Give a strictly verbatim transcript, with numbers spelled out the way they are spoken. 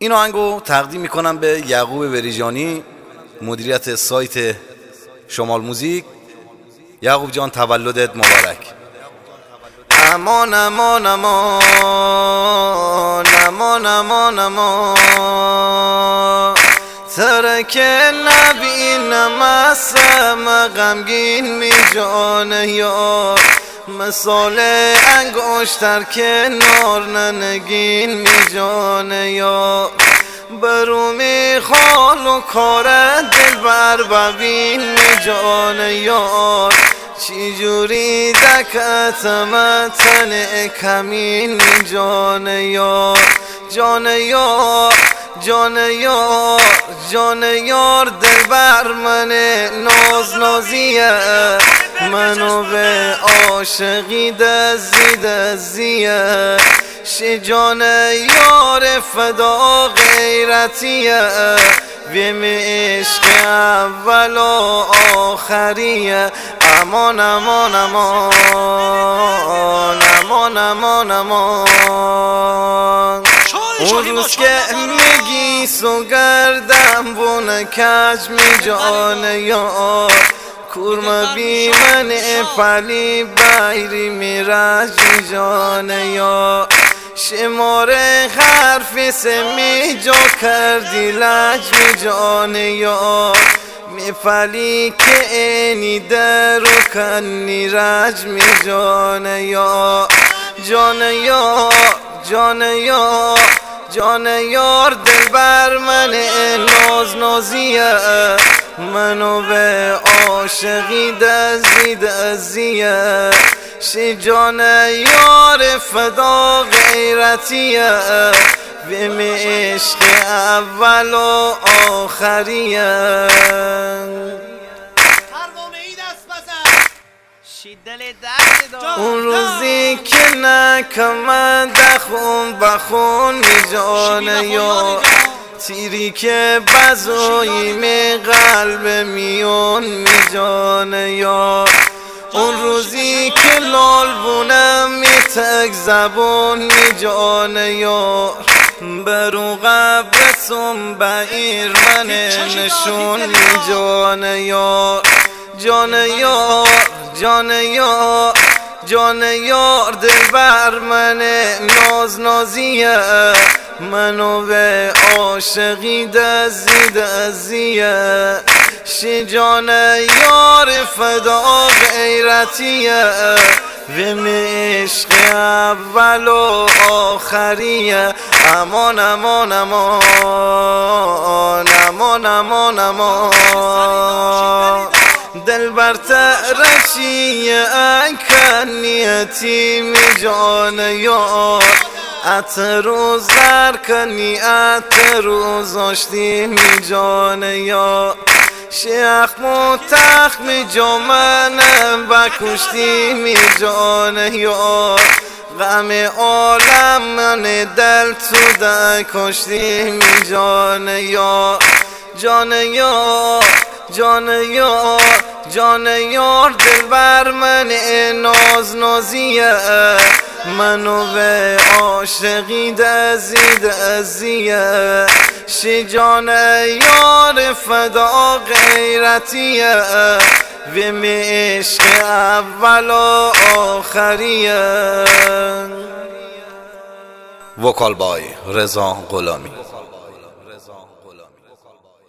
این آهنگو تقدیم میکنم به یعقوب بریجانی، مدیریت سایت شمال موزیک. یعقوب جان تولدت مبارک. امان امان امان امان امان امان ترک نبینم اصلا غمگین می جانه یار، مثال انگشتر کنار ننگین می جانه یار، برو می خال و کار دل بر ببین می جانه یار، چی جوری دکتم تن کمین می جانه یار، جانه یار جانه یار جانه یار دل بر من ناز نازیه، منو به عاشقی دزی دزیه، شی جان یار فدا غیرتیه، بیم عشق اول و آخریه، امان امان امان امان امان امان. اون روز که میگی سو گردم بونه کج می جانه یار، کورم بی من پلی بایری میراج می جانه یار، شمار حرف سمی جا کردی لج می جانه یار، می پلی که اینی در و کنی رج می جانه یار، جانه یار جانه یار جانه یار دل بر من ناز نازیه، منو به عاشقی دزی دزیه، شی جان یار فدا غیرتیه، بیم عشق اول و آخریه. اون روزی که نکم دخون بخون می جانه یار، تیری که بزوی می قلب میون می جانه یار، اون روزی که لال بونم می تک زبون می جانه یار، برو قبرتون بیر من نشون می جانه یار، جانه یار جانه یار جانه یار دل بر من ناز نازیه، منو به عاشقی دزی دزیه، شی جان یار فدا غیرتیه، ویم عشق اول و آخریه، امان امان امان امان امان امان. دل بر ترشی اکنیتی می جانه یار، عطر و زر کنی عطر و زاشتی می جانه یار، شیخ متخ می جامنم بکشتی می جانه یار، غم عالم من دل تو در کشتی می جانه یار، جانه یار جانه یار جانه یار دل بر من ناز نازیه، منو به عاشقی دزی دزیه، شی جان یار فدا غیرتیه، ویم عشق اول و آخریه. وکال بای رضا غلامی.